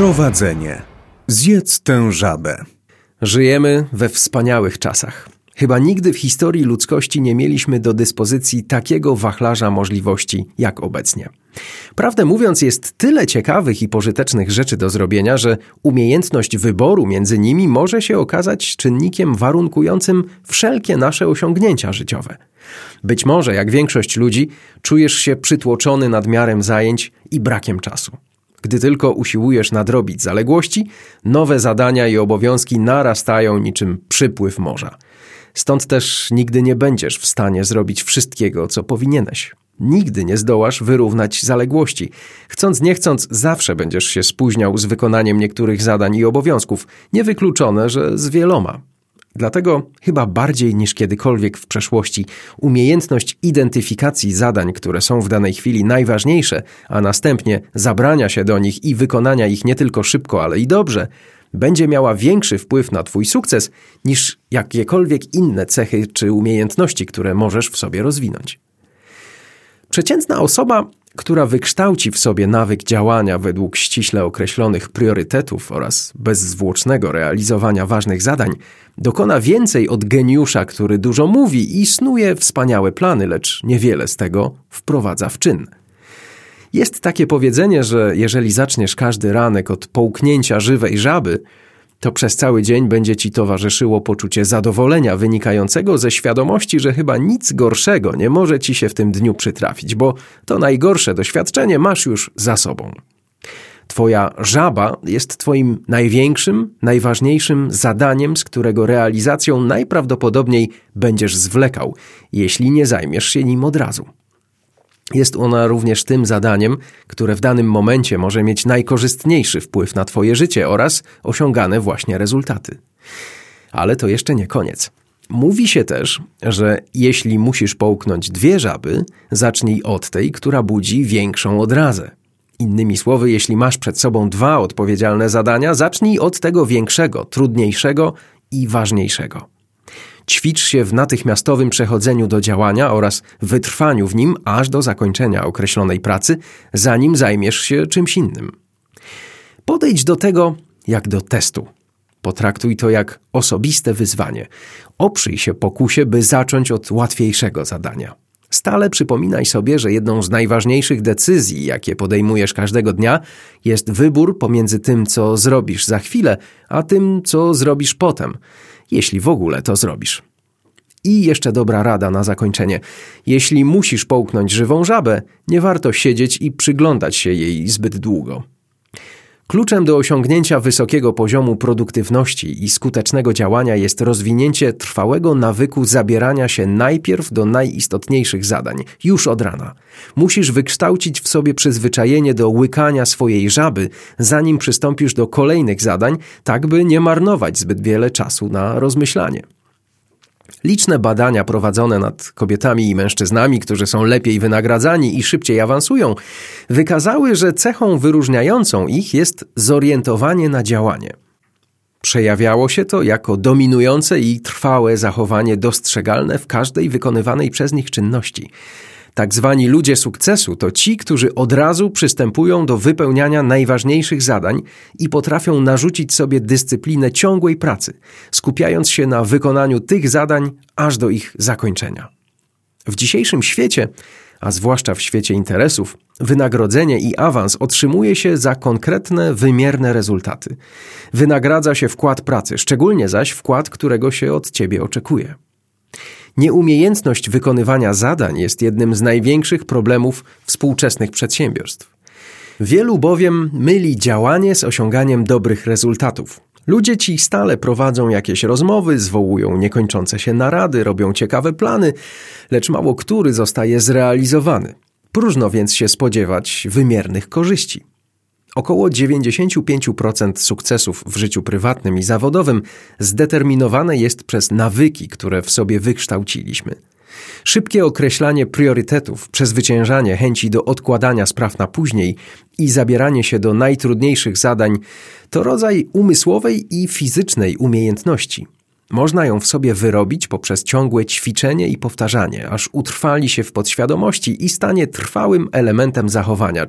Prowadzenie. Zjedz tę żabę. Żyjemy we wspaniałych czasach. Chyba nigdy w historii ludzkości nie mieliśmy do dyspozycji takiego wachlarza możliwości jak obecnie. Prawdę mówiąc, jest tyle ciekawych i pożytecznych rzeczy do zrobienia, że umiejętność wyboru między nimi może się okazać czynnikiem warunkującym wszelkie nasze osiągnięcia życiowe. Być może, jak większość ludzi, czujesz się przytłoczony nadmiarem zajęć i brakiem czasu. Gdy tylko usiłujesz nadrobić zaległości, nowe zadania i obowiązki narastają niczym przypływ morza. Stąd też nigdy nie będziesz w stanie zrobić wszystkiego, co powinieneś. Nigdy nie zdołasz wyrównać zaległości. Chcąc nie chcąc, zawsze będziesz się spóźniał z wykonaniem niektórych zadań i obowiązków. Niewykluczone, że z wieloma. Dlatego chyba bardziej niż kiedykolwiek w przeszłości umiejętność identyfikacji zadań, które są w danej chwili najważniejsze, a następnie zabrania się do nich i wykonania ich nie tylko szybko, ale i dobrze, będzie miała większy wpływ na twój sukces niż jakiekolwiek inne cechy czy umiejętności, które możesz w sobie rozwinąć. Przeciętna osoba, która wykształci w sobie nawyk działania według ściśle określonych priorytetów oraz bezzwłocznego realizowania ważnych zadań, dokona więcej od geniusza, który dużo mówi i snuje wspaniałe plany, lecz niewiele z tego wprowadza w czyn. Jest takie powiedzenie, że jeżeli zaczniesz każdy ranek od połknięcia żywej żaby, to przez cały dzień będzie ci towarzyszyło poczucie zadowolenia wynikającego ze świadomości, że chyba nic gorszego nie może ci się w tym dniu przytrafić, bo to najgorsze doświadczenie masz już za sobą. Twoja żaba jest twoim największym, najważniejszym zadaniem, z którego realizacją najprawdopodobniej będziesz zwlekał, jeśli nie zajmiesz się nim od razu. Jest ona również tym zadaniem, które w danym momencie może mieć najkorzystniejszy wpływ na twoje życie oraz osiągane właśnie rezultaty. Ale to jeszcze nie koniec. Mówi się też, że jeśli musisz połknąć 2 żaby, zacznij od tej, która budzi większą odrazę. Innymi słowy, jeśli masz przed sobą 2 odpowiedzialne zadania, zacznij od tego większego, trudniejszego i ważniejszego. Ćwicz się w natychmiastowym przechodzeniu do działania oraz wytrwaniu w nim aż do zakończenia określonej pracy, zanim zajmiesz się czymś innym. Podejdź do tego jak do testu. Potraktuj to jak osobiste wyzwanie. Oprzyj się pokusie, by zacząć od łatwiejszego zadania. Stale przypominaj sobie, że jedną z najważniejszych decyzji, jakie podejmujesz każdego dnia, jest wybór pomiędzy tym, co zrobisz za chwilę, a tym, co zrobisz potem, jeśli w ogóle to zrobisz. I jeszcze dobra rada na zakończenie. Jeśli musisz połknąć żywą żabę, nie warto siedzieć i przyglądać się jej zbyt długo. Kluczem do osiągnięcia wysokiego poziomu produktywności i skutecznego działania jest rozwinięcie trwałego nawyku zabierania się najpierw do najistotniejszych zadań, już od rana. Musisz wykształcić w sobie przyzwyczajenie do łykania swojej żaby, zanim przystąpisz do kolejnych zadań, tak by nie marnować zbyt wiele czasu na rozmyślanie. Liczne badania prowadzone nad kobietami i mężczyznami, którzy są lepiej wynagradzani i szybciej awansują, wykazały, że cechą wyróżniającą ich jest zorientowanie na działanie. Przejawiało się to jako dominujące i trwałe zachowanie dostrzegalne w każdej wykonywanej przez nich czynności. Tak zwani ludzie sukcesu to ci, którzy od razu przystępują do wypełniania najważniejszych zadań i potrafią narzucić sobie dyscyplinę ciągłej pracy, skupiając się na wykonaniu tych zadań aż do ich zakończenia. W dzisiejszym świecie, a zwłaszcza w świecie interesów, wynagrodzenie i awans otrzymuje się za konkretne, wymierne rezultaty. Wynagradza się wkład pracy, szczególnie zaś wkład, którego się od ciebie oczekuje. Nieumiejętność wykonywania zadań jest jednym z największych problemów współczesnych przedsiębiorstw. Wielu bowiem myli działanie z osiąganiem dobrych rezultatów. Ludzie ci stale prowadzą jakieś rozmowy, zwołują niekończące się narady, robią ciekawe plany, lecz mało który zostaje zrealizowany. Próżno więc się spodziewać wymiernych korzyści. Około 95% sukcesów w życiu prywatnym i zawodowym zdeterminowane jest przez nawyki, które w sobie wykształciliśmy. Szybkie określanie priorytetów, przezwyciężanie chęci do odkładania spraw na później i zabieranie się do najtrudniejszych zadań to rodzaj umysłowej i fizycznej umiejętności. Można ją w sobie wyrobić poprzez ciągłe ćwiczenie i powtarzanie, aż utrwali się w podświadomości i stanie trwałym elementem zachowania,